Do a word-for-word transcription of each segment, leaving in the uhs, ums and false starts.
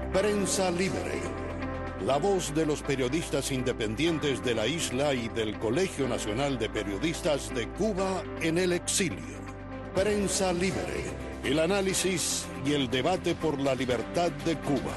Prensa Libre. La voz de los periodistas independientes de la isla y del Colegio Nacional de Periodistas de Cuba en el exilio. Prensa Libre. El análisis y el debate por la libertad de Cuba.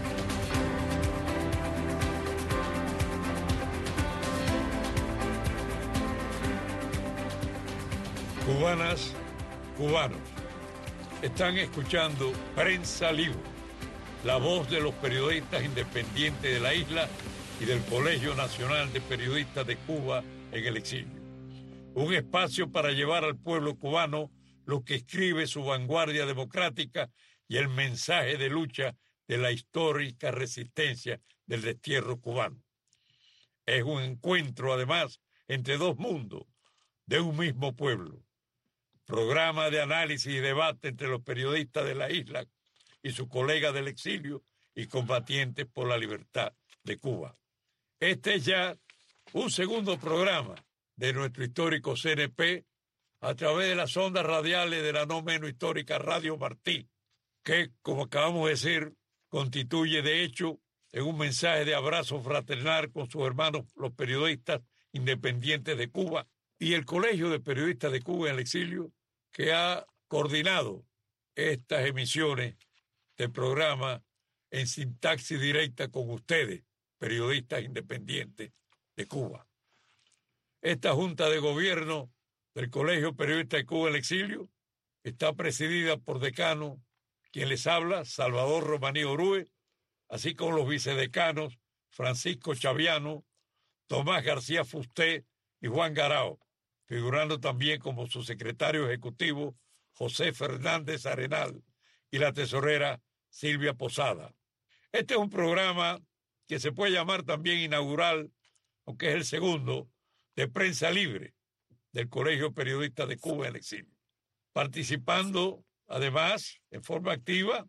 Cubanas, cubanos, están escuchando Prensa Libre, la voz de los periodistas independientes de la isla y del Colegio Nacional de Periodistas de Cuba en el exilio. Un espacio para llevar al pueblo cubano lo que escribe su vanguardia democrática y el mensaje de lucha de la histórica resistencia del destierro cubano. Es un encuentro, además, entre dos mundos de un mismo pueblo. Programa de análisis y debate entre los periodistas de la isla y sus colegas del exilio y combatientes por la libertad de Cuba. Este es ya un segundo programa de nuestro histórico C N P a través de las ondas radiales de la no menos histórica Radio Martí, que, como acabamos de decir, constituye de hecho en un mensaje de abrazo fraternal con sus hermanos los periodistas independientes de Cuba y el Colegio de Periodistas de Cuba en el exilio, que ha coordinado estas emisiones del programa en sintaxis directa con ustedes, periodistas independientes de Cuba. Esta Junta de Gobierno del Colegio de Periodistas de Cuba en el exilio está presidida por decano, quien les habla, Salvador Romaní Orue, así como los vicedecanos Francisco Chaviano, Tomás García Fusté y Juan Garao, figurando también como su secretario ejecutivo José Fernández Arenal y la tesorera Silvia Posada. Este es un programa que se puede llamar también inaugural, aunque es el segundo, de Prensa Libre del Colegio Periodista de Cuba en el exilio. Participando, además, en forma activa,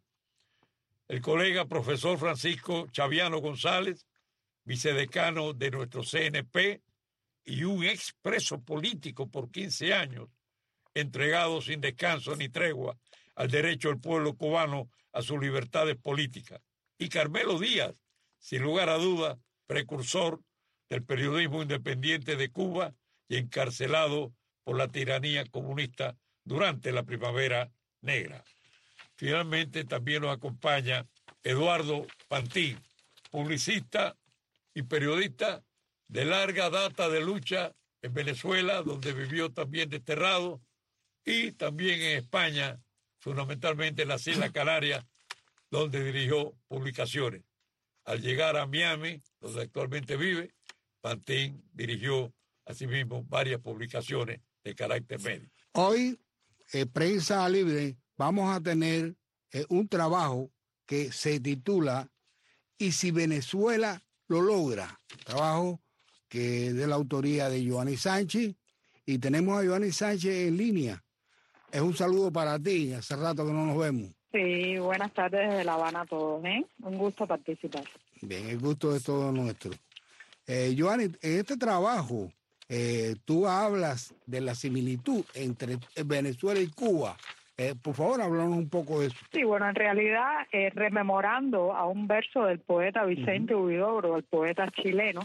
el colega profesor Francisco Chaviano González, vicedecano de nuestro C N P, y un expreso político por quince años, entregado sin descanso ni tregua al derecho del pueblo cubano a sus libertades políticas. Y Carmelo Díaz, sin lugar a duda, precursor del periodismo independiente de Cuba y encarcelado por la tiranía comunista durante la Primavera Negra. Finalmente también nos acompaña Eduardo Pantín, publicista y periodista de larga data de lucha en Venezuela, donde vivió también desterrado, y también en España, fundamentalmente en las Islas Canarias, donde dirigió publicaciones. Al llegar a Miami, donde actualmente vive, Pantín dirigió asimismo varias publicaciones de carácter médico. Hoy, eh, Prensa Libre, vamos a tener eh, un trabajo que se titula "Y si Venezuela lo logra", trabajo que es de la autoría de Joanny Sánchez, y tenemos a Joanny Sánchez en línea. Es un saludo para ti, hace rato que no nos vemos. Sí, buenas tardes desde La Habana a todos, ¿eh? Un gusto participar. Bien, el gusto es todo nuestro. Eh, Joanny, en este trabajo eh, tú hablas de la similitud entre Venezuela y Cuba. Eh, por favor, háblanos un poco de eso. Sí, bueno, en realidad, eh, rememorando a un verso del poeta Vicente uh-huh. Huidobro, el poeta chileno,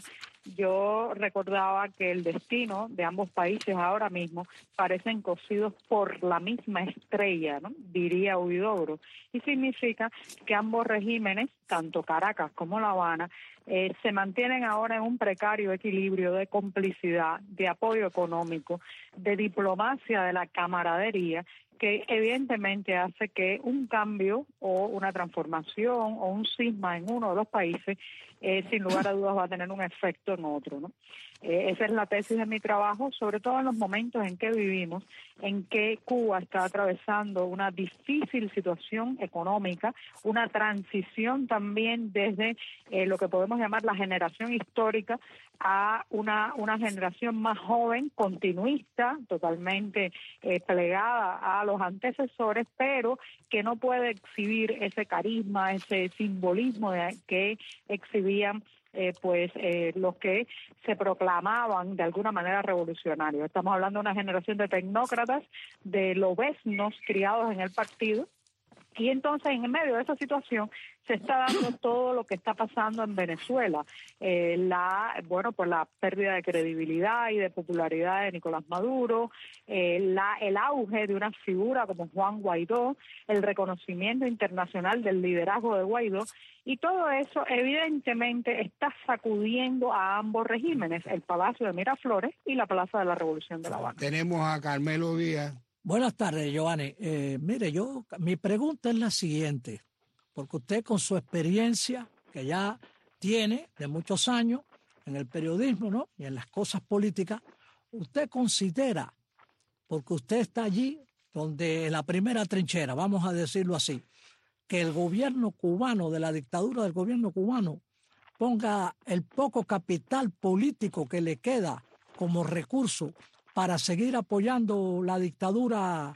yo recordaba que el destino de ambos países ahora mismo parecen cosidos por la misma estrella, ¿no? Diría Huidobro, y significa que ambos regímenes, tanto Caracas como La Habana, eh, se mantienen ahora en un precario equilibrio de complicidad, de apoyo económico, de diplomacia, de la camaradería, que evidentemente hace que un cambio o una transformación o un cisma en uno de los países, eh, sin lugar a dudas va a tener un efecto en otro, ¿no? Eh, esa es la tesis de mi trabajo, sobre todo en los momentos en que vivimos, en que Cuba está atravesando una difícil situación económica, una transición también desde eh, lo que podemos llamar la generación histórica a una, una generación más joven, continuista, totalmente eh, plegada a los antecesores, pero que no puede exhibir ese carisma, ese simbolismo de, que exhibían eh, pues eh, los que se proclamaban de alguna manera revolucionarios. Estamos hablando de una generación de tecnócratas, de lobeznos criados en el partido, Y entonces, en medio de esa situación, se está dando todo lo que está pasando en Venezuela. Eh, la, bueno, pues la pérdida de credibilidad y de popularidad de Nicolás Maduro, eh, la, el auge de una figura como Juan Guaidó, el reconocimiento internacional del liderazgo de Guaidó, y todo eso evidentemente está sacudiendo a ambos regímenes, el Palacio de Miraflores y la Plaza de la Revolución de La Habana. Tenemos a Carmelo Díaz. Buenas tardes, Giovanni. Eh, mire, yo mi pregunta es la siguiente, porque usted con su experiencia que ya tiene de muchos años en el periodismo, ¿no?, y en las cosas políticas, ¿usted considera, porque usted está allí donde en la primera trinchera, vamos a decirlo así, que el gobierno cubano, de la dictadura del gobierno cubano, ponga el poco capital político que le queda como recurso para seguir apoyando la dictadura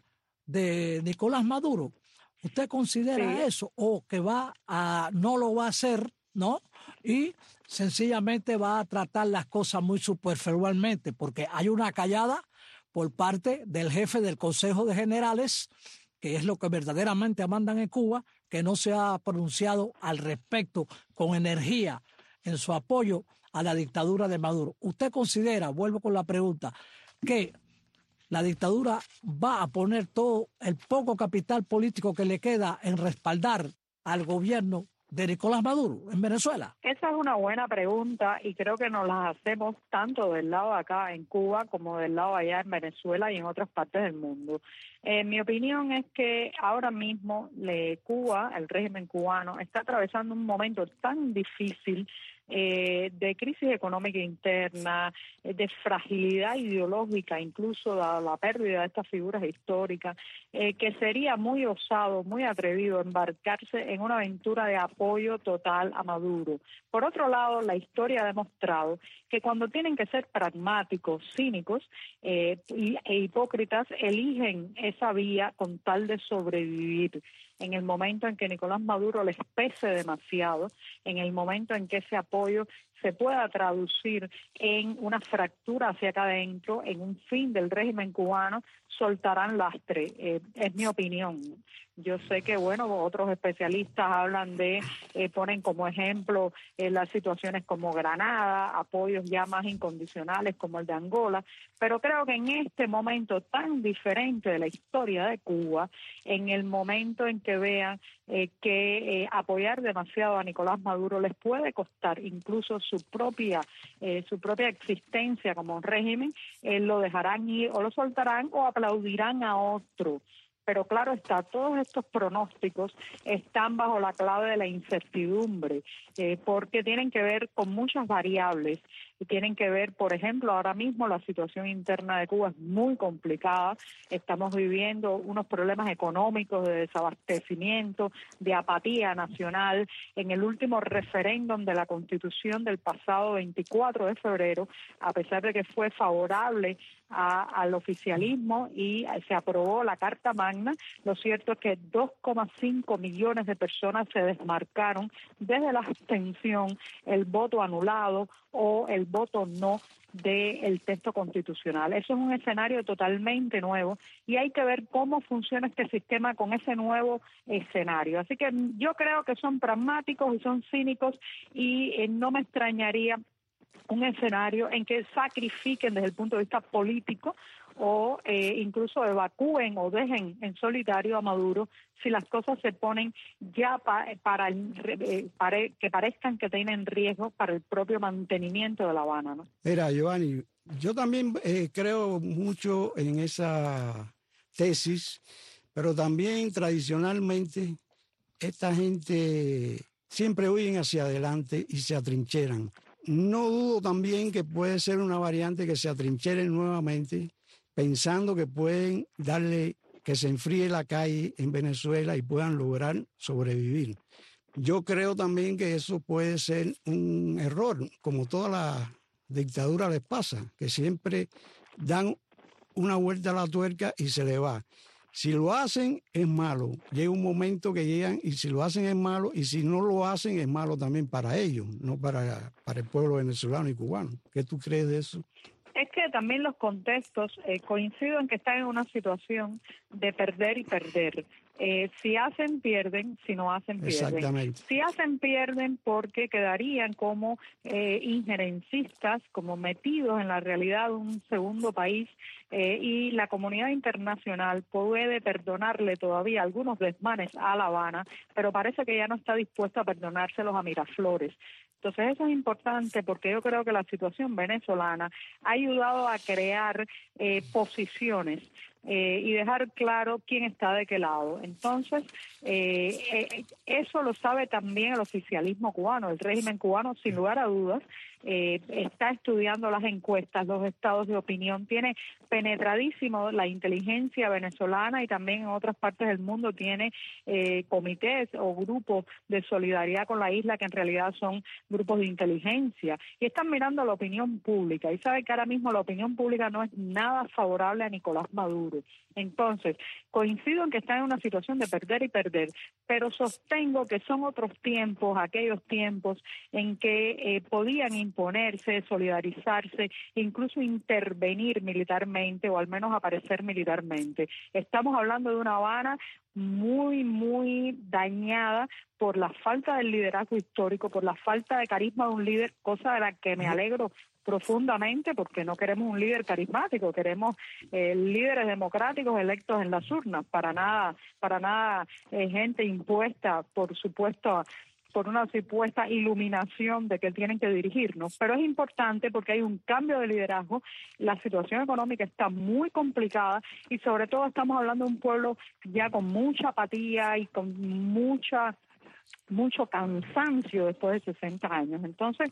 de Nicolás Maduro? ¿Usted considera sí. eso o que va a no lo va a hacer, ¿no? Y sencillamente va a tratar las cosas muy superficialmente, porque hay una callada por parte del jefe del Consejo de Generales, que es lo que verdaderamente mandan en Cuba, que no se ha pronunciado al respecto con energía en su apoyo a la dictadura de Maduro. ¿Usted considera, vuelvo con la pregunta, que la dictadura va a poner todo el poco capital político que le queda en respaldar al gobierno de Nicolás Maduro en Venezuela? Esa es una buena pregunta y creo que nos las hacemos tanto del lado de acá en Cuba como del lado allá en Venezuela y en otras partes del mundo. Eh, mi opinión es que ahora mismo le, Cuba, el régimen cubano, está atravesando un momento tan difícil Eh, de crisis económica interna, eh, de fragilidad ideológica, incluso dada la pérdida de estas figuras históricas, eh, que sería muy osado, muy atrevido embarcarse en una aventura de apoyo total a Maduro. Por otro lado, la historia ha demostrado que cuando tienen que ser pragmáticos, cínicos eh, y, e hipócritas, eligen esa vía con tal de sobrevivir. En el momento en que Nicolás Maduro les pese demasiado, en el momento en que ese apoyo se pueda traducir en una fractura hacia acá adentro, en un fin del régimen cubano, soltarán lastre. Eh, es mi opinión. Yo sé que, bueno, otros especialistas hablan de, eh, ponen como ejemplo eh, las situaciones como Granada, apoyos ya más incondicionales como el de Angola, pero creo que en este momento tan diferente de la historia de Cuba, en el momento en que vean eh, que eh, apoyar demasiado a Nicolás Maduro les puede costar incluso su propia eh, su propia existencia como régimen, eh, lo dejarán ir o lo soltarán o aplaudirán a otro. Pero claro está, todos estos pronósticos están bajo la clave de la incertidumbre, eh, porque tienen que ver con muchas variables, y tienen que ver, por ejemplo, ahora mismo la situación interna de Cuba es muy complicada, estamos viviendo unos problemas económicos de desabastecimiento, de apatía nacional. En el último referéndum de la Constitución del pasado veinticuatro de febrero, a pesar de que fue favorable a, al oficialismo y se aprobó la Carta Magna, lo cierto es que dos coma cinco millones de personas se desmarcaron desde la abstención, el voto anulado o el voto no del texto constitucional. Eso es un escenario totalmente nuevo y hay que ver cómo funciona este sistema con ese nuevo escenario. Así que yo creo que son pragmáticos y son cínicos y eh, no me extrañaría un escenario en que sacrifiquen desde el punto de vista político o eh, incluso evacúen o dejen en solitario a Maduro si las cosas se ponen ya pa, para, eh, para que parezcan que tienen riesgo para el propio mantenimiento de La Habana, ¿no? Mira, Giovanni, yo también eh, creo mucho en esa tesis, pero también tradicionalmente esta gente siempre huyen hacia adelante y se atrincheran. No dudo también que puede ser una variante que se atrincheren nuevamente, pensando que pueden darle, que se enfríe la calle en Venezuela y puedan lograr sobrevivir. Yo creo también que eso puede ser un error, como toda la dictadura les pasa, que siempre dan una vuelta a la tuerca y se le va. Si lo hacen, es malo. Llega un momento que llegan y si lo hacen es malo, y si no lo hacen es malo también para ellos, no para, para el pueblo venezolano y cubano. ¿Qué tú crees de eso? Es que también los contextos, eh, coincido en que están en una situación de perder y perder. Eh, si hacen, pierden, si no hacen, pierden. Exactamente. Si hacen, pierden porque quedarían como eh, injerencistas, como metidos en la realidad de un segundo país, eh, y la comunidad internacional puede perdonarle todavía algunos desmanes a La Habana, pero parece que ya no está dispuesta a perdonárselos a Miraflores. Entonces eso es importante porque yo creo que la situación venezolana ha ayudado a crear eh, posiciones eh, y dejar claro quién está de qué lado. Entonces, eh, eh, eso lo sabe también el oficialismo cubano. El régimen cubano, sin lugar a dudas, eh, está estudiando las encuestas, los estados de opinión, tiene penetradísimo la inteligencia venezolana y también en otras partes del mundo tiene eh, comités o grupos de solidaridad con la isla que en realidad son grupos de inteligencia y están mirando la opinión pública y sabe que ahora mismo la opinión pública no es nada favorable a Nicolás Maduro. Entonces, coincido en que está en una situación de perder y perder, pero sostengo que son otros tiempos, aquellos tiempos en que eh, podían imponerse, solidarizarse, incluso intervenir militarmente o al menos aparecer militarmente. Estamos hablando de una Habana muy, muy dañada por la falta del liderazgo histórico, por la falta de carisma de un líder, cosa de la que me alegro profundamente porque no queremos un líder carismático, queremos eh, líderes democráticos electos en las urnas, para nada, para nada eh, gente impuesta, por supuesto, por una supuesta iluminación de que tienen que dirigirnos, pero es importante porque hay un cambio de liderazgo, la situación económica está muy complicada y sobre todo estamos hablando de un pueblo ya con mucha apatía y con mucha mucho cansancio después de sesenta años. Entonces,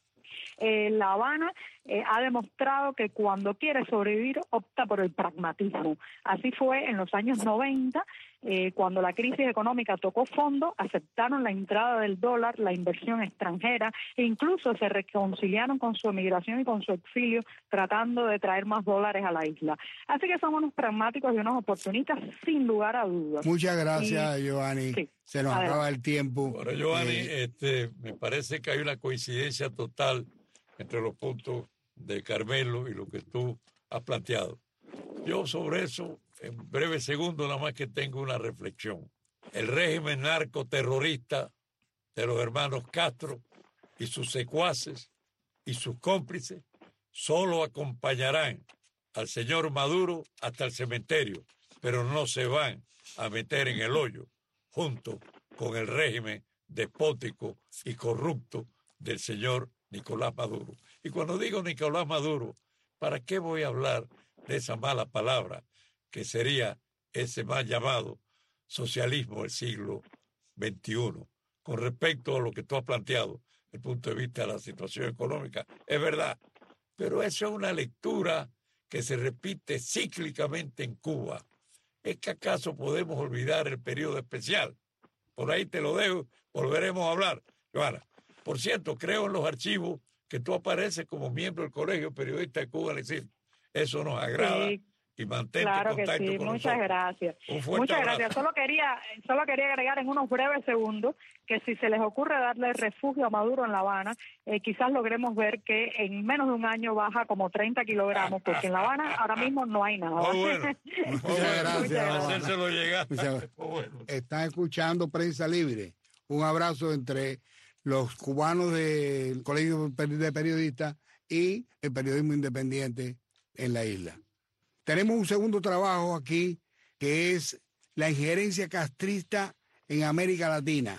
Eh, La Habana eh, ha demostrado que cuando quiere sobrevivir opta por el pragmatismo. Así fue en los años noventa, eh, cuando la crisis económica tocó fondo, aceptaron la entrada del dólar, la inversión extranjera e incluso se reconciliaron con su emigración y con su exilio tratando de traer más dólares a la isla. Así que somos unos pragmáticos y unos oportunistas sin lugar a dudas. Muchas gracias, y, Giovanni. Sí, se nos adelante. acaba el tiempo. Bueno, Giovanni, Eh, este, me parece que hay una coincidencia total entre los puntos de Carmelo y lo que tú has planteado. Yo sobre eso, en breve segundo, nada más que tengo una reflexión. El régimen narcoterrorista de los hermanos Castro y sus secuaces y sus cómplices solo acompañarán al señor Maduro hasta el cementerio, pero no se van a meter en el hoyo junto con el régimen despótico y corrupto del señor Nicolás Maduro. Y cuando digo Nicolás Maduro, ¿para qué voy a hablar de esa mala palabra que sería ese mal llamado socialismo del siglo veintiuno? Con respecto a lo que tú has planteado, desde el punto de vista de la situación económica, es verdad, pero eso es una lectura que se repite cíclicamente en Cuba. ¿Es que acaso podemos olvidar el periodo especial? Por ahí te lo dejo, volveremos a hablar. Joana, por cierto, creo en los archivos que tú apareces como miembro del Colegio Periodista de Cuba al Exilio. Eso nos agrada Sí, y mantente claro en que contacto sí. con Muchas nosotros. gracias. Un fuerte Muchas abrazo. gracias. Solo quería, solo quería agregar en unos breves segundos que si se les ocurre darle refugio a Maduro en La Habana, eh, quizás logremos ver que en menos de un año baja como treinta kilogramos, porque en La Habana ahora mismo no hay nada. Muy bueno. Muchas Muy bueno. gracias, Giovanna. Hacérselo llegar. Muchas- Muy bueno. Están escuchando Prensa Libre. Un abrazo entre los cubanos del Colegio de Periodistas y el periodismo independiente en la isla. Tenemos un segundo trabajo aquí que es la injerencia castrista en América Latina.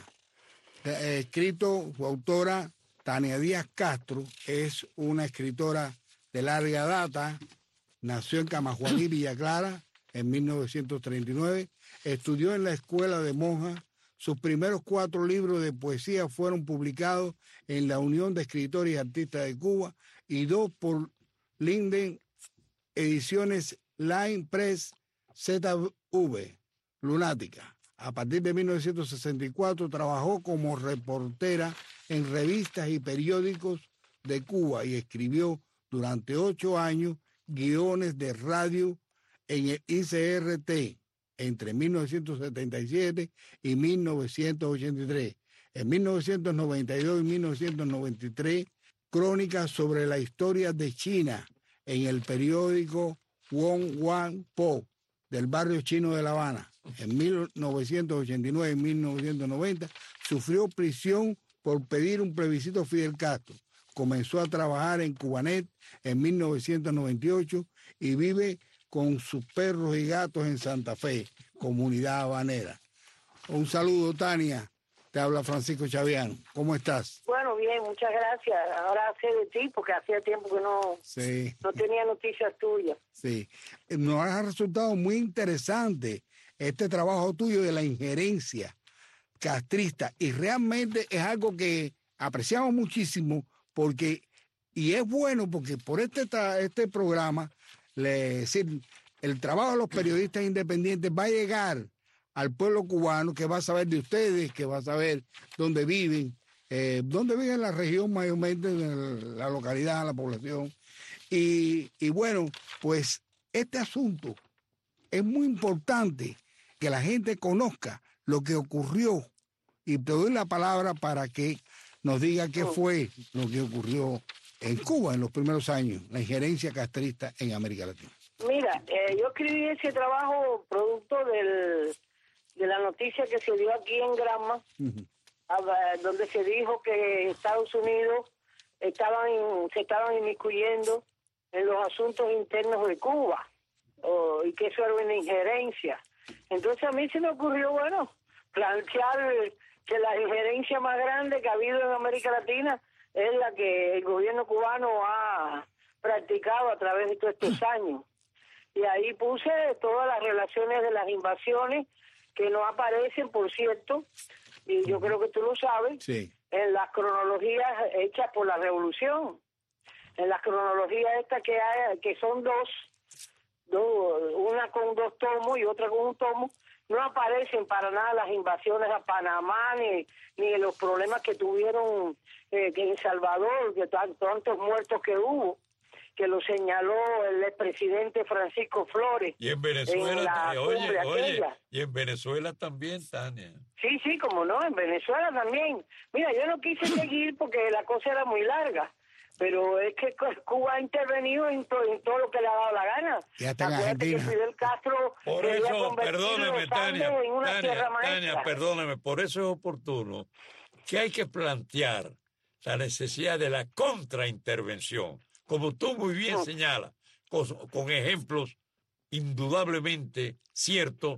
Eh, escrito, su autora, Tania Díaz Castro, es una escritora de larga data, nació en Camajuaní, Villa Clara, en mil novecientos treinta y nueve, estudió en la escuela de monjas. Sus primeros cuatro libros de poesía fueron publicados en la Unión de Escritores y Artistas de Cuba y dos por Linden Ediciones Line Press Z V, Lunática. A partir de mil novecientos sesenta y cuatro trabajó como reportera en revistas y periódicos de Cuba y escribió durante ocho años guiones de radio en el I C R T entre mil novecientos setenta y siete y mil novecientos ochenta y tres. En mil novecientos noventa y dos y mil novecientos noventa y tres, crónicas sobre la historia de China en el periódico Wong Wan Po del barrio chino de La Habana. en mil novecientos ochenta y nueve y mil novecientos noventa, sufrió prisión por pedir un plebiscito a Fidel Castro. Comenzó a trabajar en Cubanet en mil novecientos noventa y ocho y vive con sus perros y gatos en Santa Fe, comunidad habanera. Un saludo, Tania. Te habla Francisco Chaviano. ¿Cómo estás? Bueno, bien, muchas gracias. Ahora sé de ti porque hacía tiempo que no, sí. no tenía noticias tuyas. Sí. Nos ha resultado muy interesante este trabajo tuyo de la injerencia castrista y realmente es algo que apreciamos muchísimo porque, y es bueno porque por este, este programa, le, decir, el trabajo de los periodistas independientes va a llegar al pueblo cubano, que va a saber de ustedes, que va a saber dónde viven, eh, dónde vive en la región mayormente, en la localidad, la población. Y, y bueno, pues este asunto es muy importante que la gente conozca lo que ocurrió. Y te doy la palabra para que nos diga qué fue lo que ocurrió en Cuba en los primeros años, la injerencia castrista en América Latina. Mira, eh, yo escribí ese trabajo producto del... de la noticia que se dio aquí en Granma, uh-huh. a, donde se dijo que Estados Unidos estaban se estaban inmiscuyendo en los asuntos internos de Cuba, oh, y que eso era una injerencia. Entonces a mí se me ocurrió, bueno, plantear que la injerencia más grande que ha habido en América Latina es la que el gobierno cubano ha practicado a través de todos estos años. Y ahí puse todas las relaciones de las invasiones que no aparecen, por cierto, y yo creo que tú lo sabes, sí. en las cronologías hechas por la Revolución. En las cronologías estas que hay, que son dos, dos, una con dos tomos y otra con un tomo, no aparecen para nada las invasiones a Panamá, ni, ni los problemas que tuvieron eh, que en Salvador, que tantos muertos que hubo, que lo señaló el expresidente Francisco Flores. Y en Venezuela, en oye, oye, y en Venezuela también, Tania. Sí, sí, como no, en Venezuela también. Mira, yo no quise seguir porque la cosa era muy larga, pero es que Cuba ha intervenido en, to, en todo lo que le ha dado la gana. Ya está en Acuérdate que Fidel Castro por eso, perdóneme, Tania, Tania, Tania, perdóneme, por eso es oportuno que hay que plantear la necesidad de la contraintervención. Como tú muy bien no. señalas, con, con ejemplos indudablemente ciertos,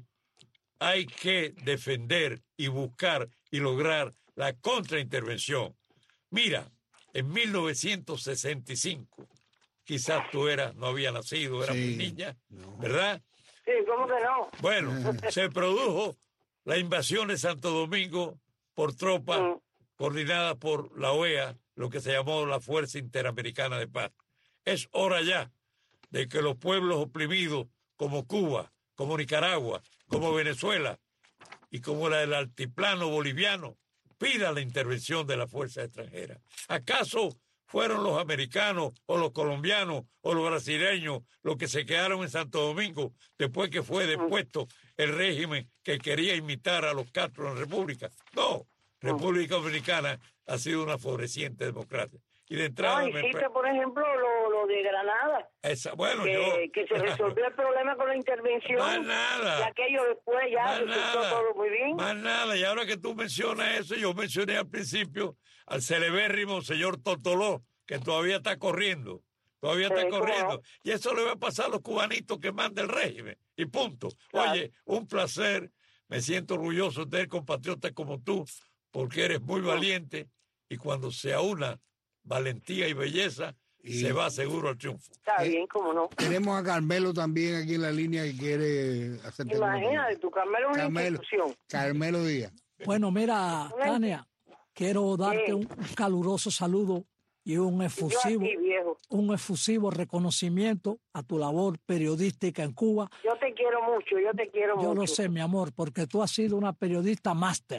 hay que defender y buscar y lograr la contraintervención. Mira, en mil novecientos sesenta y cinco, quizás tú eras, no había nacido, eras sí, muy niña, no. ¿verdad? Sí, ¿cómo que no? Bueno, se produjo la invasión de Santo Domingo por tropas mm. coordinadas por la O E A, lo que se llamó la Fuerza Interamericana de Paz. Es hora ya de que los pueblos oprimidos como Cuba, como Nicaragua, como Venezuela y como la del altiplano boliviano pidan la intervención de la fuerza extranjera. ¿Acaso fueron los americanos o los colombianos o los brasileños los que se quedaron en Santo Domingo después que fue depuesto el régimen que quería imitar a los Castro en la República? No, República Dominicana ha sido una floreciente democracia. Y de entrada... No, hiciste, me... por ejemplo, lo, lo de Granada. Esa, bueno, que, yo... que se resolvió el problema con la intervención. Más nada. Y aquello después ya más resultó nada, todo muy bien. Más nada. Y ahora que tú mencionas eso, yo mencioné al principio al celebérrimo señor Totoló, que todavía está corriendo. Todavía está sí, corriendo. No. Y eso le va a pasar a los cubanitos que manda el régimen. Y punto. Claro. Oye, un placer. Me siento orgulloso de ser compatriota como tú, porque eres muy valiente. Y cuando se aúna valentía y belleza, y se va seguro al triunfo. Está eh, bien, cómo no. Tenemos a Carmelo también aquí en la línea que quiere hacerte. Imagínate, tu Carmelo es una Carmelo, institución. Carmelo Díaz. Bueno, mira, Tania, quiero darte un caluroso saludo y un efusivo, aquí, un efusivo reconocimiento a tu labor periodística en Cuba. Yo te quiero mucho, yo te quiero yo mucho. Yo lo sé, mi amor, porque tú has sido una periodista máster.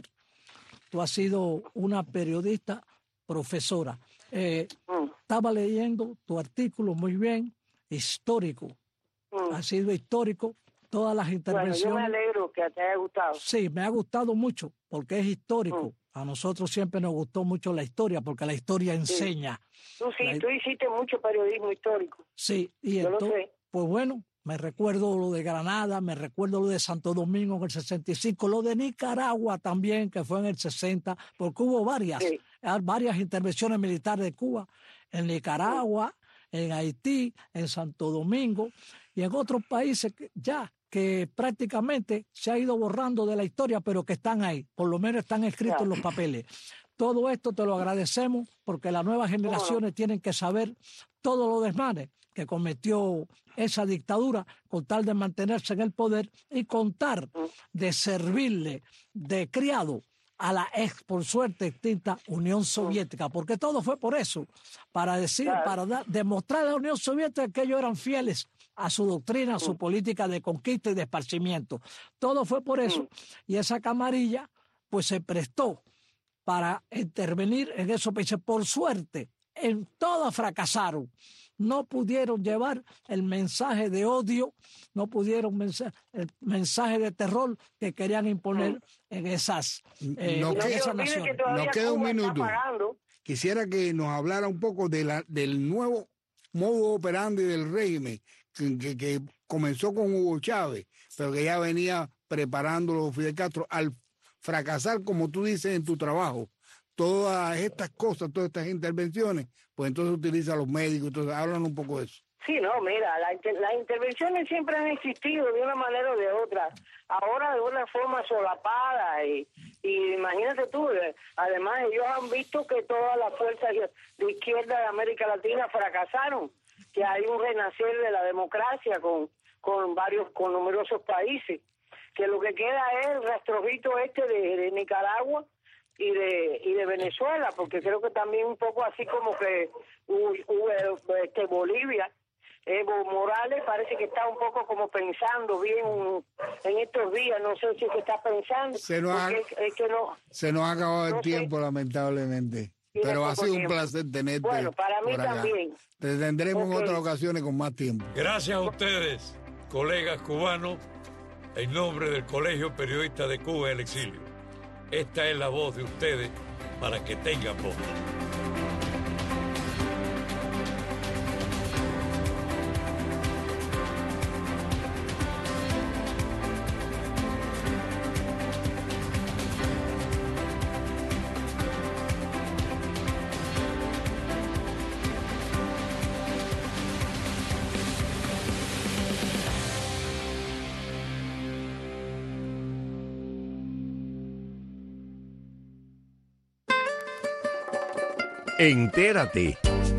Tú has sido una periodista profesora. Eh, mm. Estaba leyendo tu artículo muy bien, histórico. Mm. Ha sido histórico. Todas las intervenciones. Bueno, yo me alegro que te haya gustado. Sí, me ha gustado mucho porque es histórico. Mm. A nosotros siempre nos gustó mucho la historia porque la historia enseña. Sí. Tú sí, la... tú hiciste mucho periodismo histórico. Sí, y yo entonces, lo sé. Pues bueno, me recuerdo lo de Granada, me recuerdo lo de Santo Domingo en el sesenta y cinco, lo de Nicaragua también, que fue en el sesenta, porque hubo varias, Sí. varias intervenciones militares de Cuba en Nicaragua, en Haití, en Santo Domingo y en otros países que ya que prácticamente se ha ido borrando de la historia, pero que están ahí, por lo menos están escritos en los papeles. Todo esto te lo agradecemos porque las nuevas generaciones tienen que saber todos los desmanes que cometió esa dictadura con tal de mantenerse en el poder y con tal de servirle de criado a la ex, por suerte, extinta Unión Soviética, porque todo fue por eso, para decir, Claro. para dar, demostrar a la Unión Soviética que ellos eran fieles a su doctrina, a su política de conquista y de esparcimiento. Todo fue por eso, y esa camarilla pues se prestó para intervenir en esos países. Por suerte, en todas fracasaron. No pudieron llevar el mensaje de odio, no pudieron mensa- el mensaje de terror que querían imponer en esas, eh, No en No queda- se esas olvide que naciones. todavía Nos queda un Cuba está minuto. pagando. Quisiera que nos hablara un poco de la, del nuevo modo operandi del régimen que, que- que comenzó con Hugo Chávez, pero que ya venía preparándolo Fidel Castro al fracasar, como tú dices en tu trabajo, todas estas cosas, todas estas intervenciones, pues entonces utiliza a los médicos. Entonces, hablan un poco de eso. Sí, no, mira, la inter- las intervenciones siempre han existido de una manera o de otra. Ahora de una forma solapada y, y imagínate tú, eh, además ellos han visto que todas las fuerzas de izquierda de América Latina fracasaron, que hay un renacer de la democracia con, con varios, con numerosos países, que lo que queda es el rastrojito este de, de Nicaragua y de y de Venezuela, porque creo que también un poco así como que hubo, hubo, este, Bolivia, Evo Morales parece que está un poco como pensando bien en estos días, no sé si es que está pensando, Se nos ha- porque es, es que no... Se nos ha acabado el No sé. tiempo, lamentablemente. Tiene Pero ha poco sido un tiempo. placer tenerte Bueno, para mí por acá. también. Te tendremos en Ok. otras ocasiones con más tiempo. Gracias a ustedes, colegas cubanos, en nombre del Colegio Periodista de Cuba en el Exilio. Esta es la voz de ustedes para que tengan voz. Entérate.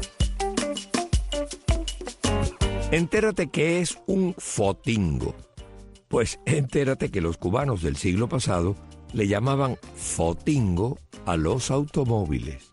Entérate qué es un fotingo. Pues entérate que los cubanos del siglo pasado le llamaban fotingo a los automóviles.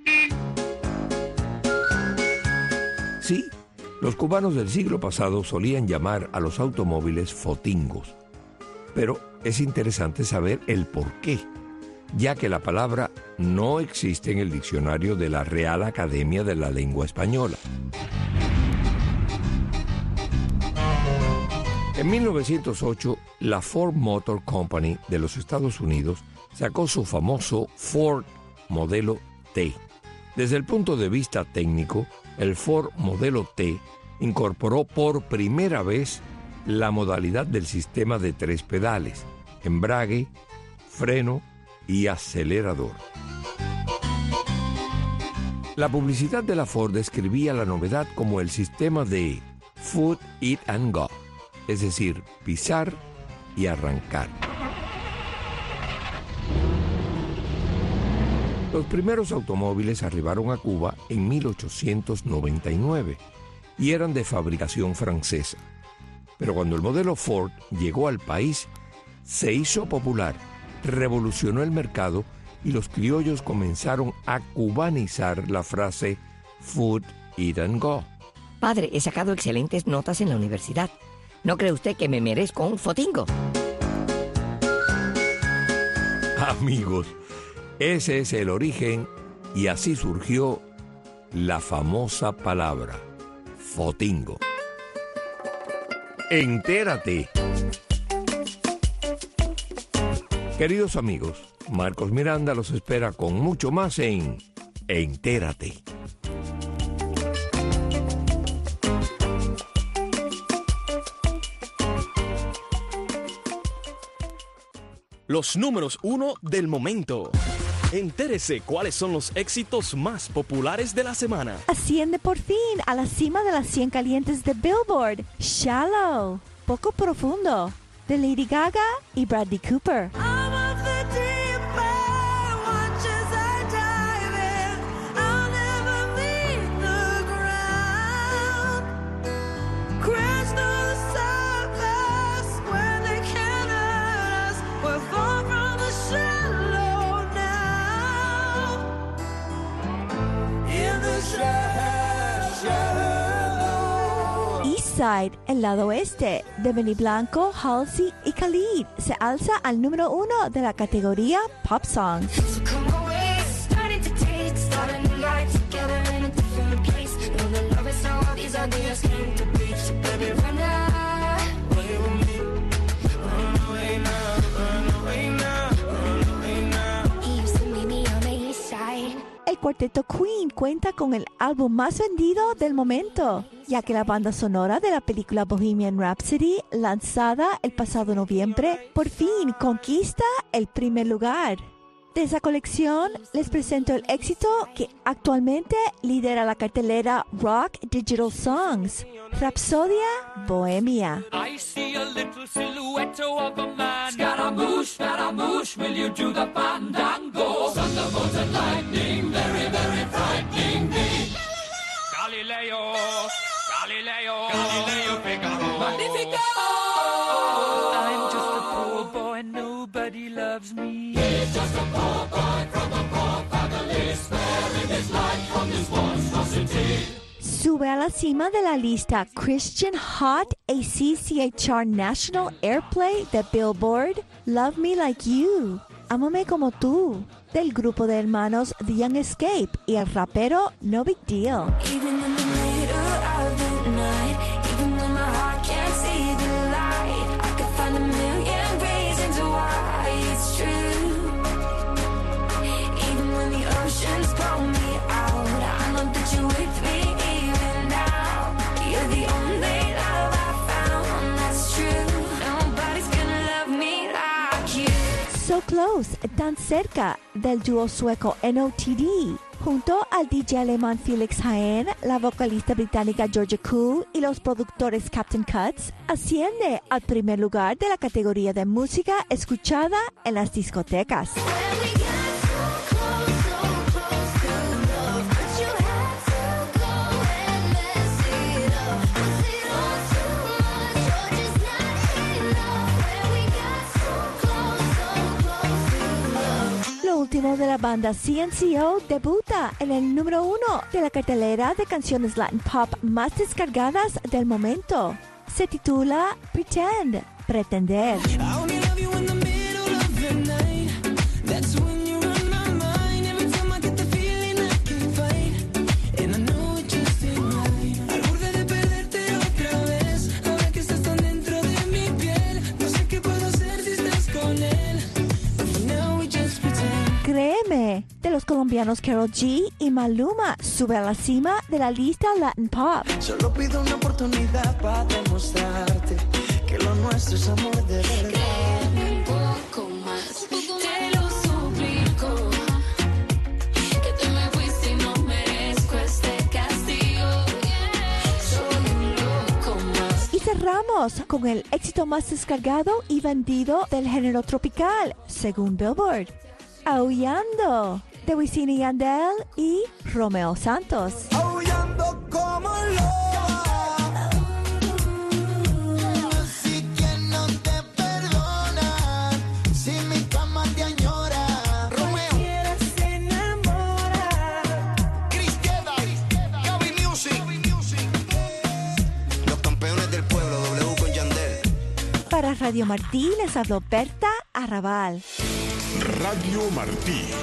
Sí, los cubanos del siglo pasado solían llamar a los automóviles fotingos. Pero es interesante saber el por qué, ya que la palabra no existe en el diccionario de la Real Academia de la Lengua Española. En mil novecientos ocho, la Ford Motor Company de los Estados Unidos sacó su famoso Ford modelo T. Desde el punto de vista técnico, el Ford modelo T incorporó por primera vez la modalidad del sistema de tres pedales: embrague, freno y acelerador. La publicidad de la Ford describía la novedad como el sistema de Foot, Eat and Go, es decir, pisar y arrancar. Los primeros automóviles arribaron a Cuba en mil ochocientos noventa y nueve y eran de fabricación francesa. Pero cuando el modelo Ford llegó al país, se hizo popular, revolucionó el mercado y los criollos comenzaron a cubanizar la frase Food, Eat and Go. Padre, he sacado excelentes notas en la universidad. ¿No cree usted que me merezco un fotingo? Amigos, ese es el origen y así surgió la famosa palabra fotingo. Entérate. Queridos amigos, Marcos Miranda los espera con mucho más en Entérate. los números uno del momento. Entérese cuáles son los éxitos más populares de la semana. Asciende por fin a la cima de las cien calientes de Billboard. Shallow, Poco Profundo, de Lady Gaga y Bradley Cooper. Eastside, el lado oeste, de Benny Blanco, Halsey y Khalid, se alza al número uno de la categoría Pop Songs. El cuarteto Queen cuenta con el álbum más vendido del momento, ya que la banda sonora de la película Bohemian Rhapsody, lanzada el pasado noviembre, por fin conquista el primer lugar. De esa colección les presento el éxito que actualmente lidera la cartelera Rock Digital Songs, Rapsodia Bohemia. I see a little silhouette of a man. Scaramouche, Scaramouche, will you do the fandango? Thunderbolt and lightning, very, very frightening me. Galileo, Galileo, Galileo Figaro. Magnifico! I'm just a poor boy, nobody loves me. He's just a poor boy from a poor family, sparing his life from this monstrosity. Sube a la cima de la lista Christian Hot A C C H R National Airplay de Billboard, Love Me Like You, Ámame Como Tú, del grupo de hermanos The Young Escape y el rapero No Big Deal. Even in the middle of the night, even when my heart can't see the light, I could find a million reasons why it's true. Even when the oceans call me out, I know that you're with me. You're the only love I found that's true. Nobody's gonna love me like you. So Close, tan cerca, del dúo sueco N O T D, junto al D J alemán Felix Jaehn, la vocalista británica Georgia Koo y los productores Captain Cuts, asciende al primer lugar de la categoría de música escuchada en las discotecas. Lo último de la banda C N C O debuta en el número uno de la cartelera de canciones Latin Pop más descargadas del momento. Se titula Pretend, Pretender. Créeme, de los colombianos Karol G y Maluma, sube a la cima de la lista Latin Pop. Solo pido una oportunidad para demostrarte que lo nuestro es amor de verdad. Créeme un poco más, te lo suplico, que te me fuiste y no merezco este castigo. Soy un loco más. Y cerramos con el éxito más descargado y vendido del género tropical, según Billboard. Aullando, de Wisin y Yandel y Romeo Santos. Aullando como loba, así que no te perdona, si mi cama te añora. Romeo, cualquiera se enamora. Cristiana, Gaby Music, los campeones del pueblo, W con Yandel. Para Radio Martí les habló Berta Arrabal. Radio Martí.